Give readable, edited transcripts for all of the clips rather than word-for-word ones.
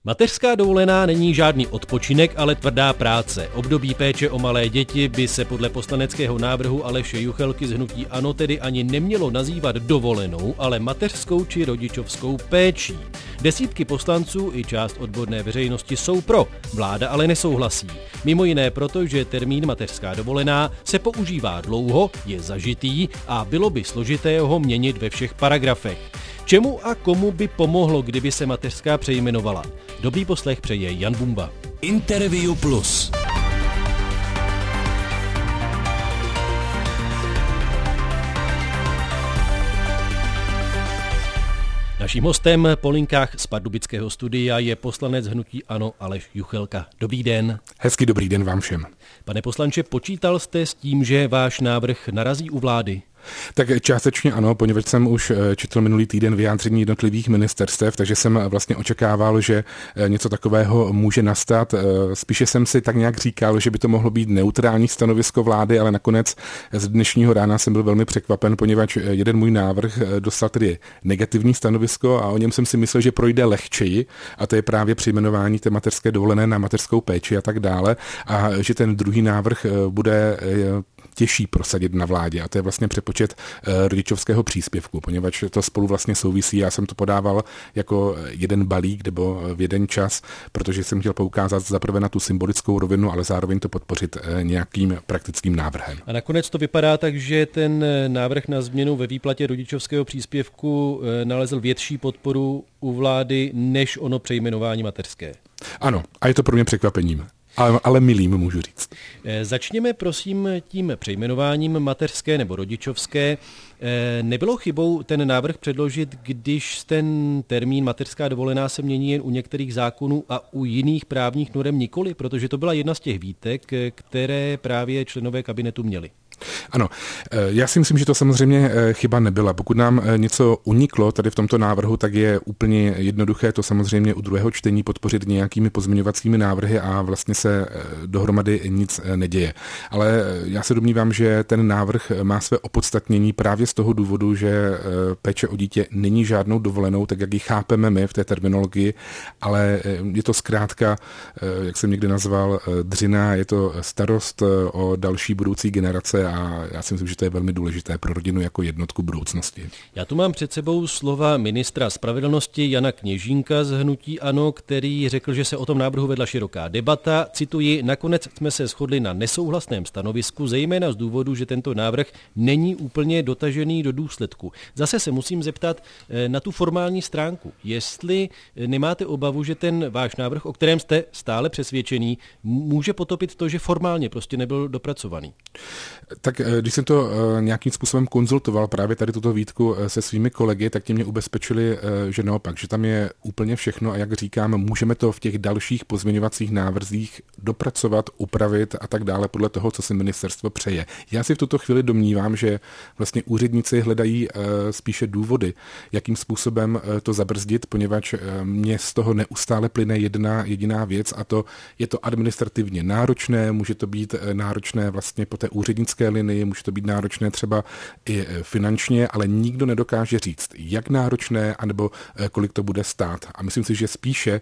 Mateřská dovolená není žádný odpočinek, ale tvrdá práce. Období péče o malé děti by se podle poslaneckého návrhu Aleše Juchelky z hnutí ANO tedy ani nemělo nazývat dovolenou, ale mateřskou či rodičovskou péčí. Desítky poslanců i část odborné veřejnosti jsou pro, vláda ale nesouhlasí. Mimo jiné proto, že termín mateřská dovolená se používá dlouho, je zažitý a bylo by složité ho měnit ve všech paragrafech. Čemu a komu by pomohlo, kdyby se mateřská přejmenovala? Dobrý poslech přeje Jan Bumba. Interview Plus. Naším hostem po linkách z pardubického studia je poslanec hnutí ANO Aleš Juchelka. Dobrý den. Hezký dobrý den vám všem. Pane poslanče, počítal jste s tím, že váš návrh narazí u vlády? Tak částečně ano, poněvadž jsem už četl minulý týden vyjádření jednotlivých ministerstev, takže jsem vlastně očekával, že něco takového může nastat. Spíše jsem si tak nějak říkal, že by to mohlo být neutrální stanovisko vlády, ale nakonec z dnešního rána jsem byl velmi překvapen, poněvadž jeden můj návrh dostal tedy negativní stanovisko a o něm jsem si myslel, že projde lehčeji, a to je právě přejmenování té mateřské dovolené na mateřskou péči a tak dále, a že ten druhý návrh bude těžší prosadit na vládě, a to je vlastně přepočet rodičovského příspěvku, poněvadž to spolu vlastně souvisí. Já jsem to podával jako jeden balík nebo v jeden čas, protože jsem chtěl poukázat zaprvé na tu symbolickou rovinu, ale zároveň to podpořit nějakým praktickým návrhem. A nakonec to vypadá tak, že ten návrh na změnu ve výplatě rodičovského příspěvku nalezl větší podporu u vlády než ono přejmenování mateřské. Ano, a je to pro mě překvapením. Ale milým, můžu říct. Začněme prosím tím přejmenováním mateřské nebo rodičovské. Nebylo chybou ten návrh předložit, když ten termín mateřská dovolená se mění jen u některých zákonů a u jiných právních norem nikoli, protože to byla jedna z těch výtek, které právě členové kabinetu měli. Ano, já si myslím, že to samozřejmě chyba nebyla. Pokud nám něco uniklo tady v tomto návrhu, tak je úplně jednoduché to samozřejmě u druhého čtení podpořit nějakými pozměňovacími návrhy a vlastně se dohromady nic neděje. Ale já se domnívám, že ten návrh má své opodstatnění právě z toho důvodu, že péče o dítě není žádnou dovolenou, tak jak ji chápeme my v té terminologii, ale je to zkrátka, jak jsem někdy nazval, dřina, je to starost o další budoucí generace, a já si myslím, že to je velmi důležité pro rodinu jako jednotku budoucnosti. Já tu mám před sebou slova ministra spravedlnosti Jana Kněžínka z hnutí ANO, který řekl, že se o tom návrhu vedla široká debata. Cituji, nakonec jsme se shodli na nesouhlasném stanovisku, zejména z důvodu, že tento návrh není úplně dotažený do důsledku. Zase se musím zeptat na tu formální stránku. Jestli nemáte obavu, že ten váš návrh, o kterém jste stále přesvědčený, může potopit to, že formálně prostě nebyl dopracovaný? Tak když jsem to nějakým způsobem konzultoval právě tady tuto výtku se svými kolegy, tak ti mě ubezpečili, že naopak, že tam je úplně všechno a jak říkám, můžeme to v těch dalších pozměňovacích návrzích dopracovat, upravit a tak dále podle toho, co si ministerstvo přeje. Já si v tuto chvíli domnívám, že vlastně úředníci hledají spíše důvody, jakým způsobem to zabrzdit, poněvadž mě z toho neustále plyne jedna jediná věc, a to je to administrativně náročné, může to být náročné vlastně po té úřednické linii, může to být náročné třeba i finančně, ale nikdo nedokáže říct, jak náročné, anebo kolik to bude stát. A myslím si, že spíše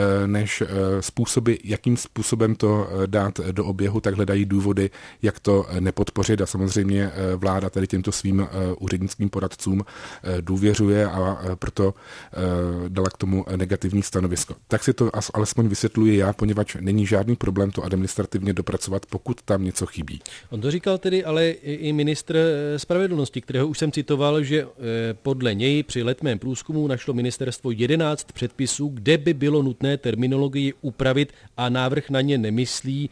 než způsoby, jakým způsobem to dát do oběhu, tak hledají důvody, jak to nepodpořit, a samozřejmě vláda tady těmto svým úřednickým poradcům důvěřuje a proto dala k tomu negativní stanovisko. Tak si to alespoň vysvětluji já, poněvadž není žádný problém to administrativně dopracovat, pokud tam něco chybí. On to říkal tedy ale i ministr spravedlnosti, kterého už jsem citoval, že podle něj při letmém průzkumu našlo ministerstvo 11 předpisů, kde by bylo nutné terminologii upravit a návrh na ně nemyslí.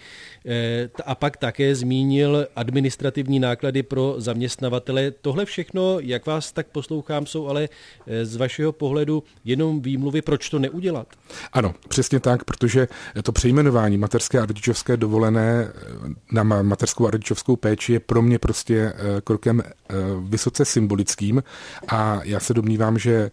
A pak také zmínil administrativní náklady pro zaměstnavatele. Tohle všechno, jak vás tak poslouchám, jsou ale z vašeho pohledu jenom výmluvy, proč to neudělat? Ano, přesně tak, protože to přejmenování mateřské a rodičovské dovolené na mateřskou a rodičovskou péči je pro mě prostě krokem vysoce symbolickým, a já se domnívám, že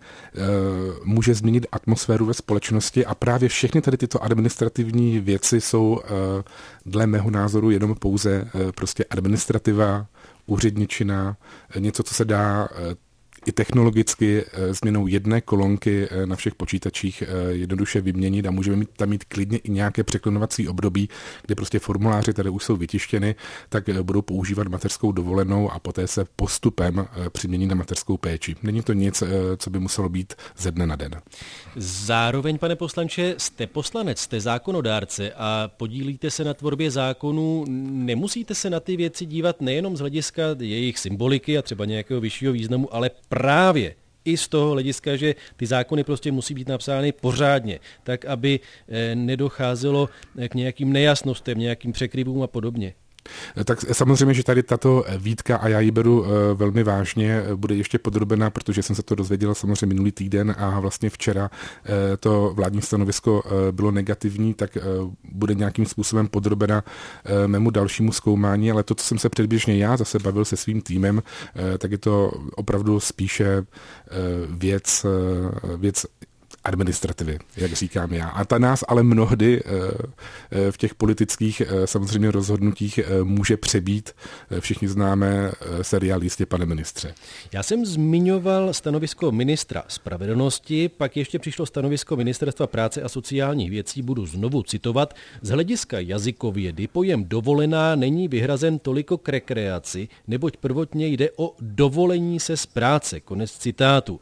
může změnit atmosféru ve společnosti, a právě všechny tady tyto administrativní věci jsou dle mého názoru jenom pouze prostě administrativa, úředničina, něco, co se dá i technologicky změnou jedné kolonky na všech počítačích jednoduše vyměnit a můžeme tam mít klidně i nějaké překlenovací období, kde prostě formuláře, které už jsou vytištěny, tak budou používat mateřskou dovolenou a poté se postupem přimění na mateřskou péči. Není to nic, co by muselo být ze dne na den. Zároveň, pane poslanče, jste poslanec, jste zákonodárce a podílíte se na tvorbě zákonů. Nemusíte se na ty věci dívat nejenom z hlediska jejich symboliky a třeba nějakého vyššího významu, ale právě i z toho hlediska, že ty zákony prostě musí být napsány pořádně, tak aby nedocházelo k nějakým nejasnostem, nějakým překryvům a podobně. Tak samozřejmě, že tady tato výtka, a já ji beru velmi vážně, bude ještě podrobena, protože jsem se to dozvěděl samozřejmě minulý týden a vlastně včera to vládní stanovisko bylo negativní, tak bude nějakým způsobem podrobena mému dalšímu zkoumání, ale to, co jsem se předběžně já zase bavil se svým týmem, tak je to opravdu spíše věc administrativy, jak říkám já. A ta nás ale mnohdy v těch politických samozřejmě rozhodnutích může přebít. Všichni známe seriál Jistě, pane ministře. Já jsem zmiňoval stanovisko ministra spravedlnosti, pak ještě přišlo stanovisko Ministerstva práce a sociálních věcí, budu znovu citovat. Z hlediska jazykovědy pojem dovolená není vyhrazen toliko k rekreaci, neboť prvotně jde o dovolení se z práce. Konec citátu.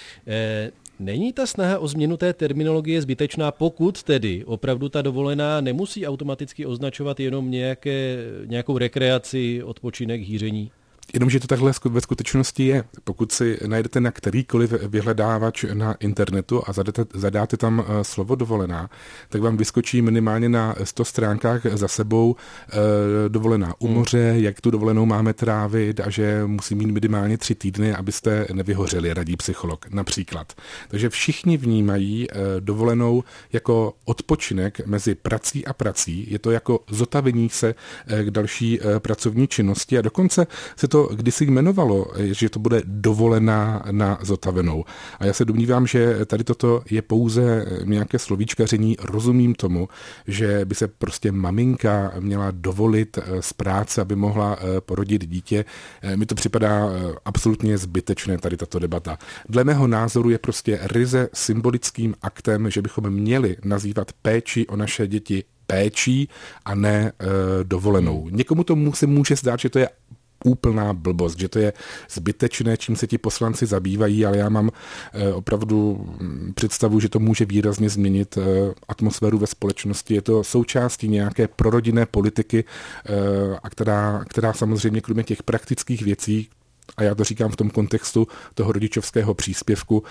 Není ta snaha o změnu té terminologie zbytečná, pokud tedy opravdu ta dovolená nemusí automaticky označovat jenom nějakou rekreaci, odpočinek, hýření? Jenomže to takhle ve skutečnosti je. Pokud si najdete na kterýkoliv vyhledávač na internetu a zadáte tam slovo dovolená, tak vám vyskočí minimálně na 100 stránkách za sebou dovolená u moře, jak tu dovolenou máme trávit a že musí mít minimálně 3 týdny, abyste nevyhořeli, radí psycholog například. Takže všichni vnímají dovolenou jako odpočinek mezi prací a prací. Je to jako zotavení se k další pracovní činnosti a dokonce se to kdysi jmenovalo, že to bude dovolená na zotavenou. A já se domnívám, že tady toto je pouze nějaké slovíčkaření. Rozumím tomu, že by se prostě maminka měla dovolit z práce, aby mohla porodit dítě. Mi to připadá absolutně zbytečné, tady tato debata. Dle mého názoru je prostě ryze symbolickým aktem, že bychom měli nazývat péči o naše děti péčí a ne dovolenou. Někomu to se může zdát, že to je úplná blbost, že to je zbytečné, čím se ti poslanci zabývají, ale já mám opravdu představu, že to může výrazně změnit atmosféru ve společnosti. Je to součástí nějaké prorodinné politiky, a která samozřejmě kromě těch praktických věcí, a já to říkám v tom kontextu toho rodičovského příspěvku,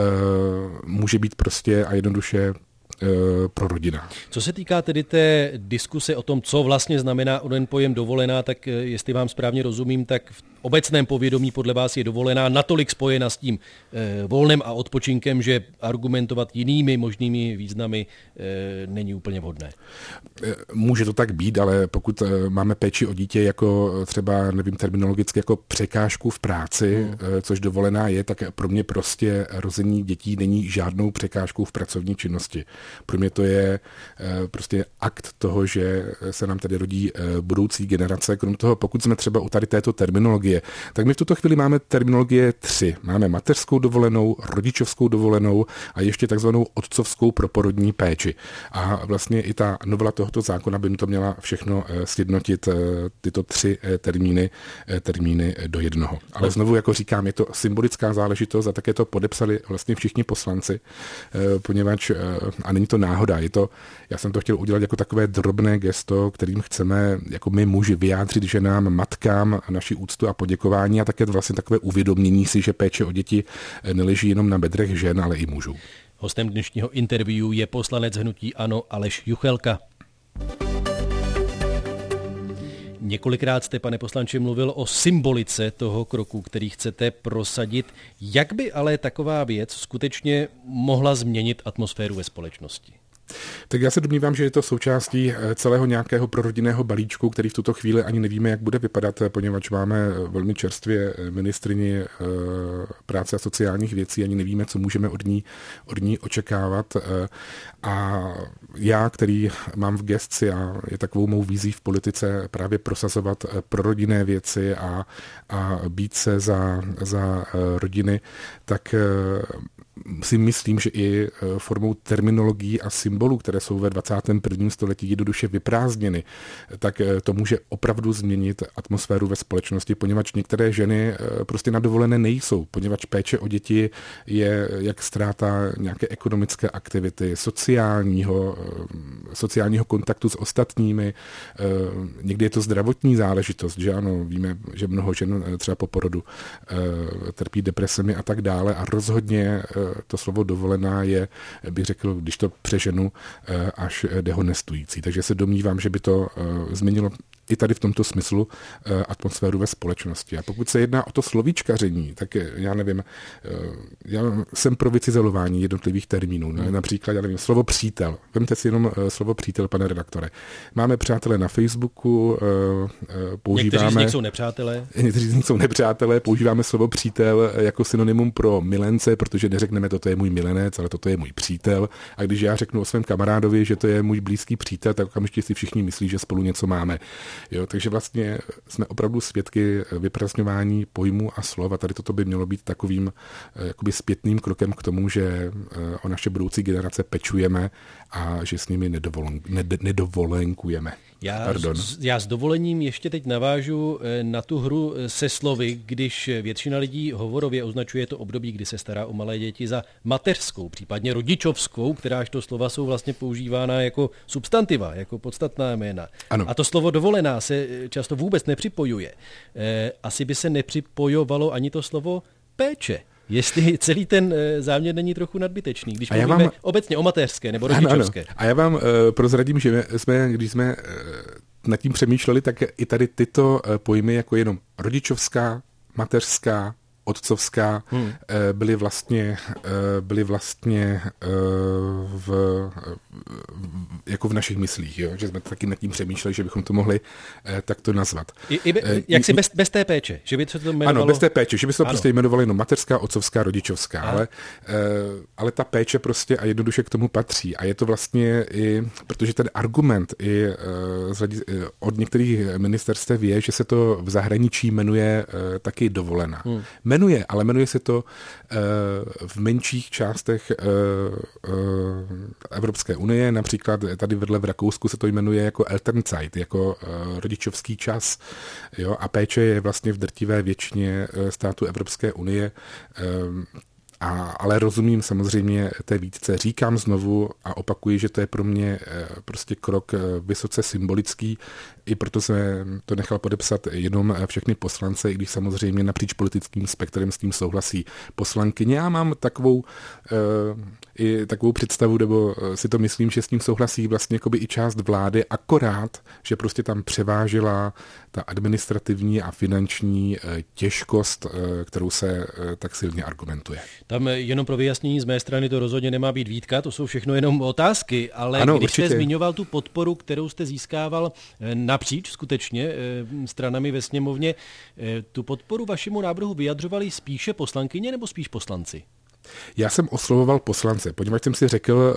může být prostě a jednoduše pro rodina. Co se týká tedy té diskuse o tom, co vlastně znamená onen pojem dovolená, tak jestli vám správně rozumím, tak v obecném povědomí podle vás je dovolená natolik spojena s tím volnem a odpočinkem, že argumentovat jinými možnými významy není úplně vhodné. Může to tak být, ale pokud máme péči o dítě jako třeba, nevím, terminologicky jako překážku v práci, což dovolená je, tak pro mě prostě rození dětí není žádnou překážkou v pracovní činnosti. Pro mě to je prostě akt toho, že se nám tady rodí budoucí generace. Krom toho, pokud jsme třeba u tady této terminologie, tak my v tuto chvíli máme terminologie 3. Máme mateřskou dovolenou, rodičovskou dovolenou a ještě takzvanou otcovskou proporodní péči. A vlastně i ta novela tohoto zákona by to měla všechno sjednotit, tyto 3 termíny do jednoho. Ale znovu, jako říkám, je to symbolická záležitost a také to podepsali vlastně všichni poslanci, poněvadž, a není to náhoda, já jsem to chtěl udělat jako takové drobné gesto, kterým chceme jako my muži vyjádřit ženám, matkám naši úctu a poděkování a také vlastně takové uvědomění si, že péče o děti neleží jenom na bedrech žen, ale i mužů. Hostem dnešního interview je poslanec hnutí ANO Aleš Juchelka. Několikrát jste, pane poslanče, mluvil o symbolice toho kroku, který chcete prosadit. Jak by ale taková věc skutečně mohla změnit atmosféru ve společnosti? Tak já se domnívám, že je to součástí celého nějakého prorodinného balíčku, který v tuto chvíli ani nevíme, jak bude vypadat, poněvadž máme velmi čerstvě ministryni práce a sociálních věcí, ani nevíme, co můžeme od ní očekávat. A já, který mám v gesci a je takovou mou vizí v politice právě prosazovat prorodinné věci a být se za rodiny, tak si myslím, že i formou terminologií a symbolů, které jsou ve 21. století jednoduše vyprázdněny, tak to může opravdu změnit atmosféru ve společnosti, poněvadž některé ženy prostě na dovolené nejsou, poněvadž péče o děti je jak ztráta nějaké ekonomické aktivity, sociálního kontaktu s ostatními, někdy je to zdravotní záležitost, že ano, víme, že mnoho žen třeba po porodu trpí depresemi a tak dále a rozhodně to slovo dovolená je, bych řekl, když to přeženu, až dehonestující. Takže se domnívám, že by to změnilo i tady v tomto smyslu atmosféru ve společnosti. A pokud se jedná o to slovíčkaření, tak já nevím, já jsem pro vycizelování jednotlivých termínů. Například, já nevím, slovo přítel. Vemte si jenom slovo přítel, pane redaktore. Máme přátelé na Facebooku, používáme... Někteří z nich jsou nepřátelé. Někteří z nich jsou nepřátelé, používáme slovo přítel jako synonymum pro milence, protože neřekneme, toto je můj milenec, ale toto je můj přítel. A když já řeknu o svém kamarádovi, že to je můj blízký přítel, tak okamžitě si všichni myslí, že spolu něco máme. Jo, takže vlastně jsme opravdu svědky vyprazňování pojmů a slov a tady toto by mělo být takovým jakoby zpětným krokem k tomu, že o naše budoucí generace pečujeme a že s nimi nedovolenkujeme. Já s dovolením ještě teď navážu na tu hru se slovy, když většina lidí hovorově označuje to období, kdy se stará o malé děti za mateřskou, případně rodičovskou, kteráž to slova jsou vlastně používána jako substantiva, jako podstatná jména. Ano. A to slovo dovolená se často vůbec nepřipojuje. Asi by se nepřipojovalo ani to slovo péče. Jestli celý ten záměr není trochu nadbytečný, když mluvíme obecně o mateřské nebo rodičovské. Ano. A já vám prozradím, že když jsme nad tím přemýšleli, tak i tady tyto pojmy jako jenom rodičovská, mateřská, otcovská byly vlastně jako v našich myslích, jo? Že jsme taky nad tím přemýšleli, že bychom to mohli takto nazvat. Jak si bez té péče, že by se to jmenovalo... Ano, bez té péče, že by se to prostě jmenovalo jenom mateřská, otcovská, rodičovská, ale ta péče prostě a jednoduše k tomu patří a je to vlastně i, protože ten argument i od některých ministerstev je, že se to v zahraničí jmenuje taky dovolená. Ale jmenuje se to v menších částech Evropské unie, například tady vedle v Rakousku se to jmenuje jako Elternzeit, jako rodičovský čas. Jo? A péče je vlastně v drtivé většině států Evropské unie. Ale rozumím samozřejmě té výtce. Říkám znovu a opakuji, že to je pro mě prostě krok vysoce symbolický, i proto jsem to nechal podepsat jenom všechny poslance, i když samozřejmě napříč politickým spektrem s tím souhlasí poslankyně. Já mám takovou představu, nebo si to myslím, že s tím souhlasí vlastně jakoby i část vlády, akorát, že prostě tam převážila ta administrativní a finanční těžkost, kterou se tak silně argumentuje. Tam jenom pro vyjasnění z mé strany to rozhodně nemá být výtka, to jsou všechno jenom otázky, ale ano, když určitě jste zmiňoval tu podporu, kterou jste získával napříč skutečně stranami ve sněmovně, tu podporu vašemu návrhu vyjadřovali spíše poslankyně nebo spíš poslanci? Já jsem oslovoval poslance, poněvadž jsem si řekl,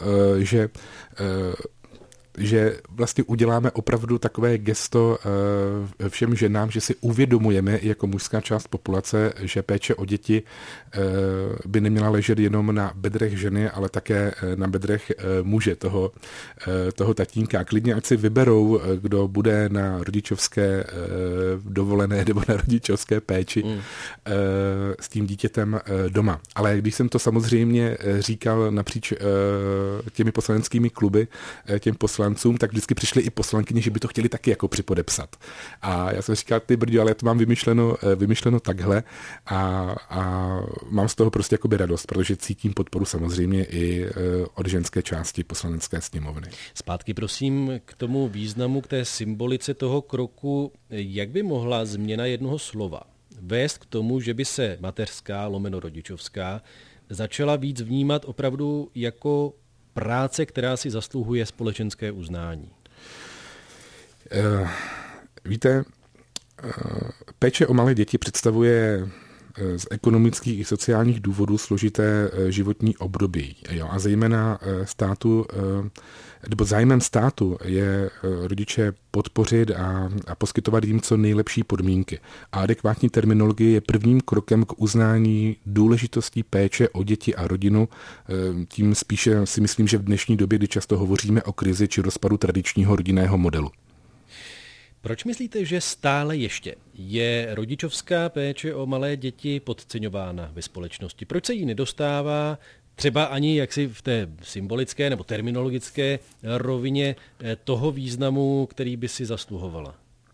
že vlastně uděláme opravdu takové gesto všem ženám, že si uvědomujeme jako mužská část populace, že péče o děti by neměla ležet jenom na bedrech ženy, ale také na bedrech muže, toho tatínka. Klidně ať si vyberou, kdo bude na rodičovské dovolené nebo na rodičovské péči s tím dítětem doma. Ale když jsem to samozřejmě říkal napříč těmi poslaneckými kluby, těm poslancům, tak vždycky přišly i poslankyně, že by to chtěli taky jako připodepsat. A já jsem říkal, ty brďo, ale já to mám vymyšleno takhle a mám z toho prostě jakoby radost, protože cítím podporu samozřejmě i od ženské části poslanecké sněmovny. Zpátky prosím k tomu významu, k té symbolice toho kroku, jak by mohla změna jednoho slova vést k tomu, že by se mateřská lomeno rodičovská začala víc vnímat opravdu jako práce, která si zasluhuje společenské uznání? Víte, péče o malé děti představuje z ekonomických i sociálních důvodů složité životní období. Jo? A zejména zájmem státu je rodiče podpořit a poskytovat jim co nejlepší podmínky. A adekvátní terminologie je prvním krokem k uznání důležitosti péče o děti a rodinu. Tím spíše si myslím, že v dnešní době, kdy často hovoříme o krizi či rozpadu tradičního rodinného modelu. Proč myslíte, že stále ještě je rodičovská péče o malé děti podceňována ve společnosti? Proč se jí nedostává třeba ani jaksi v té symbolické nebo terminologické rovině toho významu, který by si zasluhovala?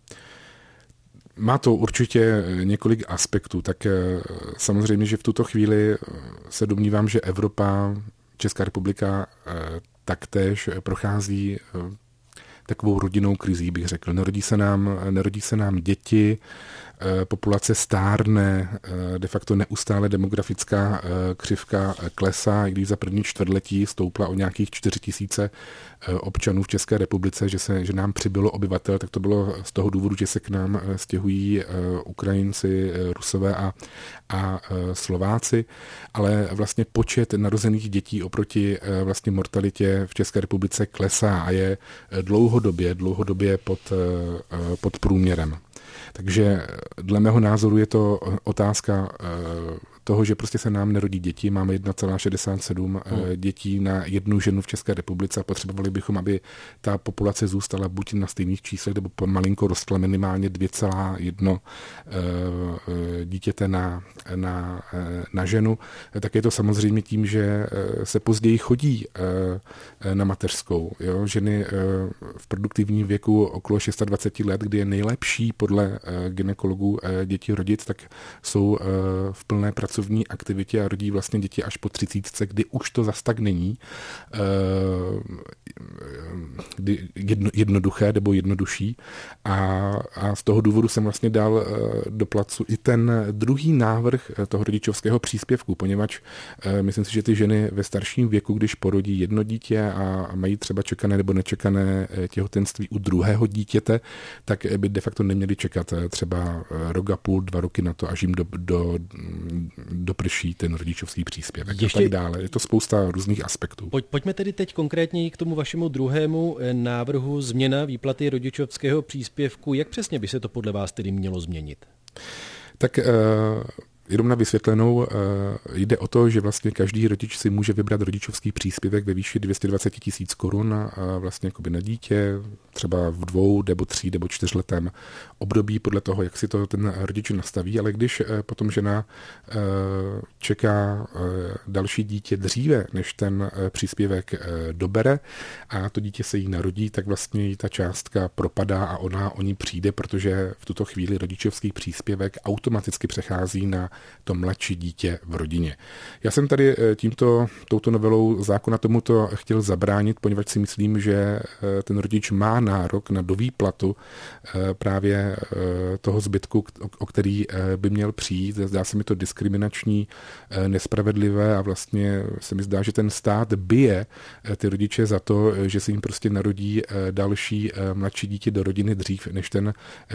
Má to určitě několik aspektů. Tak samozřejmě, že v tuto chvíli se domnívám, že Evropa, Česká republika taktéž prochází takovou rodinnou krizí, bych řekl. Nerodí se nám děti, populace stárne, de facto neustále demografická křivka klesá, i když za první čtvrtletí stoupla o nějakých 4 000 občanů v České republice, že nám přibylo obyvatel, tak to bylo z toho důvodu, že se k nám stěhují Ukrajinci, Rusové a Slováci, ale vlastně počet narozených dětí oproti vlastně mortalitě v České republice klesá a je dlouhodobě pod průměrem. Takže dle mého názoru je to otázka toho, že prostě se nám nerodí děti. Máme 1,67 dětí na jednu ženu v České republice a potřebovali bychom, aby ta populace zůstala buď na stejných číslech, nebo malinko rostla minimálně 2,1 dítěte na ženu. Tak je to samozřejmě tím, že se později chodí na mateřskou. Jo? Ženy v produktivním věku okolo 26 let, kdy je nejlepší podle gynekologů děti rodit, tak jsou v plné pracovní aktivitě a rodí vlastně děti až po 30, kdy už to zas tak není jednoduché nebo jednodušší. A z toho důvodu jsem vlastně dal do placu i ten druhý návrh toho rodičovského příspěvku, poněvadž myslím si, že ty ženy ve starším věku, když porodí jedno dítě a mají třeba čekané nebo nečekané těhotenství u druhého dítěte, tak by de facto neměli čekat třeba rok a půl, 2 roky na to, až jim doprší ten rodičovský příspěvek a tak dále. Je to spousta různých aspektů. Pojďme tedy teď konkrétně k tomu vašemu druhému návrhu změna výplaty rodičovského příspěvku. Jak přesně by se to podle vás tedy mělo změnit? Tak jenom na vysvětlenou, jde o to, že vlastně každý rodič si může vybrat rodičovský příspěvek ve výši 220 000 korun vlastně jakoby na dítě, třeba v 2 nebo 3 nebo 4 letém období podle toho, jak si to ten rodič nastaví, ale když potom žena čeká další dítě dříve, než ten příspěvek dobere a to dítě se jí narodí, tak vlastně jí ta částka propadá a ona o ní přijde, protože v tuto chvíli rodičovský příspěvek automaticky přechází na to mladší dítě v rodině. Já jsem tady touto novelou zákona tomuto chtěl zabránit, poněvadž si myslím, že ten rodič má nárok na dovýplatu právě toho zbytku, o který by měl přijít. Zdá se mi to diskriminační, nespravedlivé a vlastně se mi zdá, že ten stát bije ty rodiče za to, že se jim prostě narodí další mladší dítě do rodiny dřív, než ten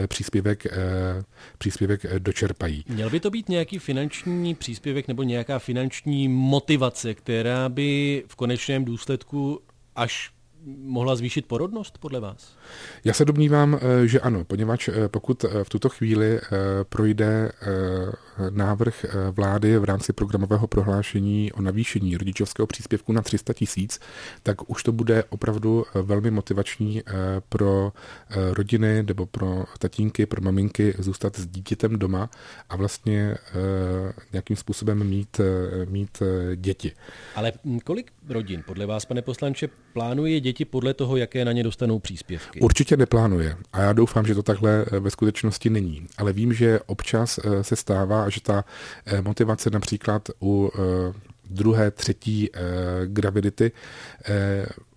příspěvek dočerpají. Měl by to být nějaký finanční příspěvek nebo nějaká finanční motivace, která by v konečném důsledku až mohla zvýšit porodnost podle vás? Já se domnívám, že ano, poněvadž pokud v tuto chvíli projde návrh vlády v rámci programového prohlášení o navýšení rodičovského příspěvku na 300 000, tak už to bude opravdu velmi motivační pro rodiny nebo pro tatínky, pro maminky zůstat s dítětem doma a vlastně nějakým způsobem mít děti. Ale kolik rodin podle vás, pane poslanče, plánuje děti podle toho, jaké na ně dostanou příspěvky? Určitě neplánuje a já doufám, že to takhle ve skutečnosti není. Ale vím, že občas se stává, že ta motivace například u 2., 3. gravidity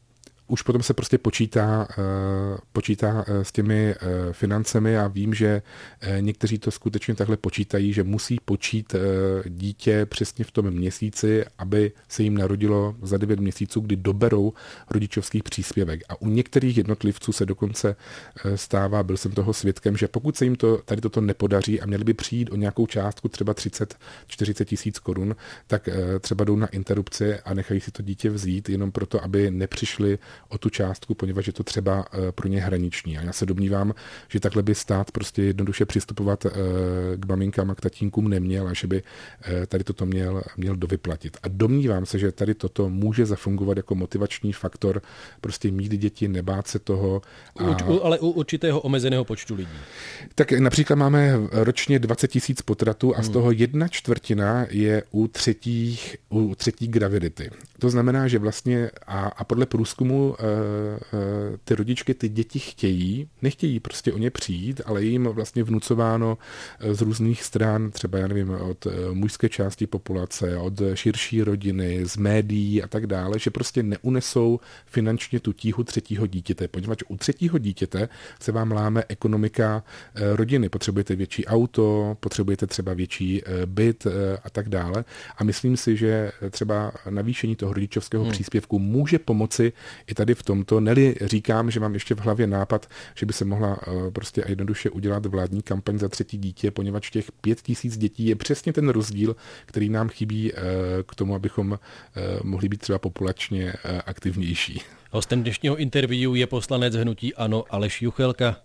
už potom se prostě počítá s těmi financemi a vím, že někteří to skutečně takhle počítají, že musí počít dítě přesně v tom měsíci, aby se jim narodilo za 9 měsíců, kdy doberou rodičovský příspěvek. A u některých jednotlivců se dokonce stává, byl jsem toho svědkem, že pokud se jim tady toto nepodaří a měli by přijít o nějakou částku třeba 30-40 tisíc korun, tak třeba jdou na interrupci a nechají si to dítě vzít jenom proto, aby nepřišli o tu částku, poněvadž je to třeba pro ně hraniční. A já se domnívám, že takhle by stát prostě jednoduše přistupovat k maminkám a k tatínkům neměl a že by tady toto měl dovyplatit. A domnívám se, že tady toto může zafungovat jako motivační faktor, prostě mít děti, nebát se toho. Ale u určitého omezeného počtu lidí. Tak například máme ročně 20 tisíc potratů a z toho 1/4 je u třetí gravidity. To znamená, že vlastně a podle průzkumu ty rodičky ty děti nechtějí prostě o ně přijít, ale je jim vlastně vnucováno z různých stran, třeba já nevím, od mužské části populace, od širší rodiny, z médií a tak dále, že prostě neunesou finančně tu tíhu třetího dítěte, poněvadž u třetího dítěte se vám láme ekonomika rodiny. Potřebujete větší auto, potřebujete třeba větší byt a tak dále. A myslím si, že třeba navýšení toho rodičovského příspěvku může pomoci i tady v tomto. Neli říkám, že mám ještě v hlavě nápad, že by se mohla prostě a jednoduše udělat vládní kampaň za třetí dítě, poněvadž těch 5 tisíc dětí je přesně ten rozdíl, který nám chybí k tomu, abychom mohli být třeba populačně aktivnější. Hostem dnešního interview je poslanec hnutí ANO Aleš Juchelka.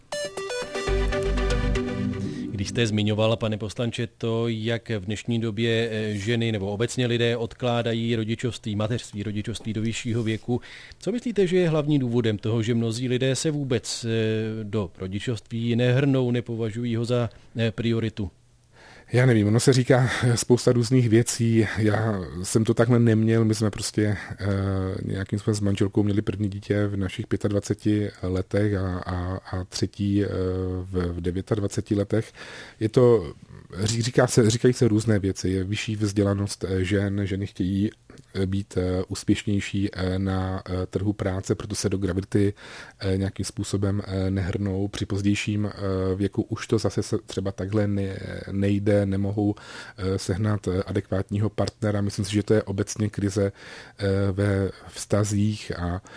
Když jste zmiňoval, pane poslanče, to, jak v dnešní době ženy nebo obecně lidé odkládají rodičovství, mateřství, rodičovství do vyššího věku, co myslíte, že je hlavním důvodem toho, že mnozí lidé se vůbec do rodičovství nehrnou, nepovažují ho za prioritu? Já nevím, ono se říká spousta různých věcí, já jsem to takhle neměl, my jsme prostě nějakým způsobem s manželkou měli první dítě v našich 25 letech a třetí v 29 letech. Je to, říkají se různé věci, je vyšší vzdělanost ženy chtějí být úspěšnější na trhu práce, proto se do gravidity nějakým způsobem nehrnou. Při pozdějším věku už to zase třeba takhle nejde, nemohou sehnat adekvátního partnera. Myslím si, že to je obecně krize ve vztazích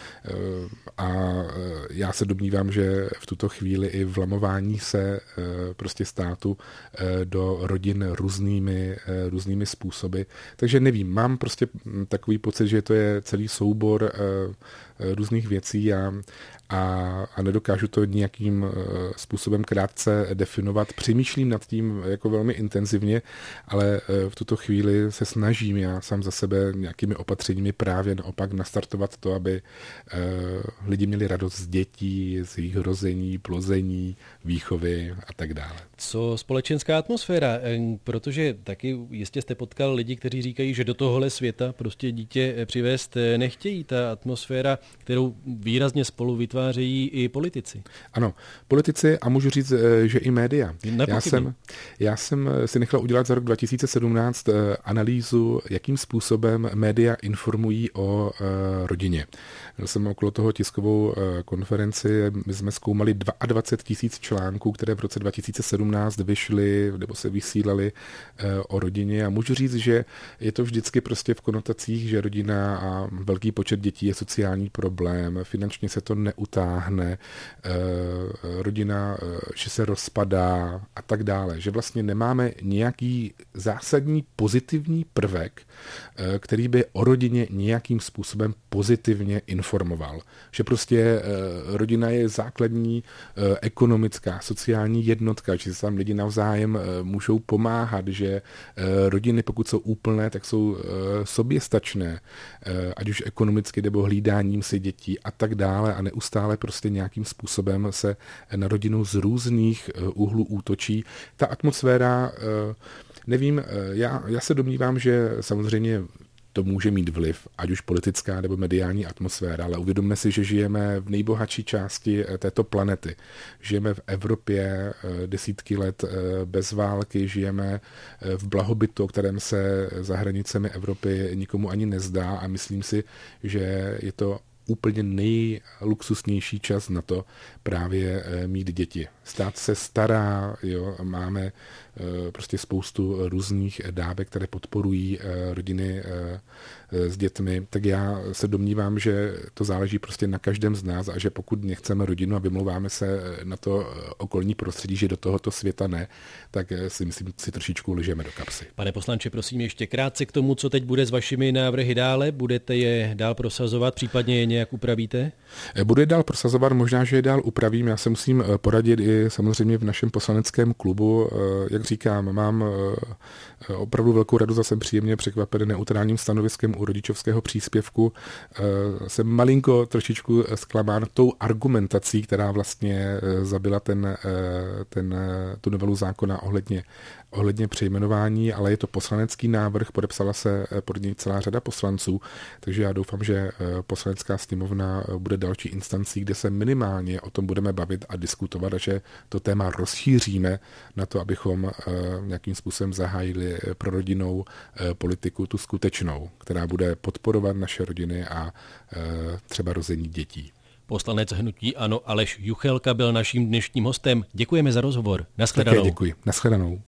a já se domnívám, že v tuto chvíli i vlamování se prostě státu do rodin různými způsoby. Takže nevím, mám prostě takový pocit, že to je celý soubor různých věcí a nedokážu to nějakým způsobem krátce definovat. Přemýšlím nad tím jako velmi intenzivně, ale v tuto chvíli se snažím já sám za sebe nějakými opatřeními právě naopak nastartovat to, aby lidi měli radost z dětí, z jejich rození, plození, výchovy a tak dále. Co společenská atmosféra? Protože taky jistě jste potkal lidi, kteří říkají, že do tohohle světa prostě dítě přivést nechtějí. Ta atmosféra, kterou výrazně spolu vytvářejí i politici. Ano, politici a můžu říct, že i média. Já jsem si nechal udělat za rok 2017 analýzu, jakým způsobem média informují o rodině. Měl jsem okolo toho tiskovou konferenci, my jsme zkoumali 22 000 článků, které v roce 2017 vyšly nebo se vysílaly o rodině a můžu říct, že je to vždycky prostě v konotacích, že rodina a velký počet dětí je sociální problém, finančně se to neutáhne, rodina, že se rozpadá a tak dále, že vlastně nemáme nějaký zásadní pozitivní prvek, který by o rodině nějakým způsobem pozitivně informoval. Že prostě rodina je základní ekonomická, sociální jednotka, že se tam lidi navzájem můžou pomáhat, že rodiny, pokud jsou úplné, tak jsou soběstačné, ať už ekonomicky nebo hlídáním si dětí a tak dále a neustále prostě nějakým způsobem se na rodinu z různých úhlů útočí. Ta atmosféra, nevím, já se domnívám, že samozřejmě to může mít vliv, ať už politická nebo mediální atmosféra, ale uvědomme si, že žijeme v nejbohatší části této planety. Žijeme v Evropě desítky let bez války, žijeme v blahobytu, o kterém se za hranicemi Evropy nikomu ani nezdá a myslím si, že je to úplně nejluxusnější čas na to právě mít děti. Stát se stará, jo, máme prostě spoustu různých dávek, které podporují rodiny s dětmi, tak já se domnívám, že to záleží prostě na každém z nás a že pokud nechceme rodinu a vymlouváme se na to okolní prostředí, že do tohoto světa ne, tak si myslím, si trošičku lžeme do kapsy. Pane poslanče, prosím ještě krátce k tomu, co teď bude s vašimi návrhy dále. Budete je dál prosazovat, případně je nějak upravíte? Budu je dál prosazovat, možná, že je dál upravím. Já se musím poradit i samozřejmě v našem poslaneckém klubu. Jak říkám, mám opravdu velkou radost a jsem příjemně překvapen neutrálním stanoviskem u rodičovského příspěvku. Jsem malinko trošičku zklamán tou argumentací, která vlastně zabila tu novelu zákona ohledně přejmenování, ale je to poslanecký návrh, podepsala se pod něj celá řada poslanců, takže já doufám, že poslanecká sněmovna bude další instancí, kde se minimálně o tom budeme bavit a diskutovat a že to téma rozšíříme na to, abychom nějakým způsobem zahájili prorodinnou politiku, tu skutečnou, která bude podporovat naše rodiny a třeba rození dětí. Poslanec hnutí ANO Aleš Juchelka byl naším dnešním hostem. Děkujeme za rozhovor. Naschledanou. Také děkuji. Naschledanou.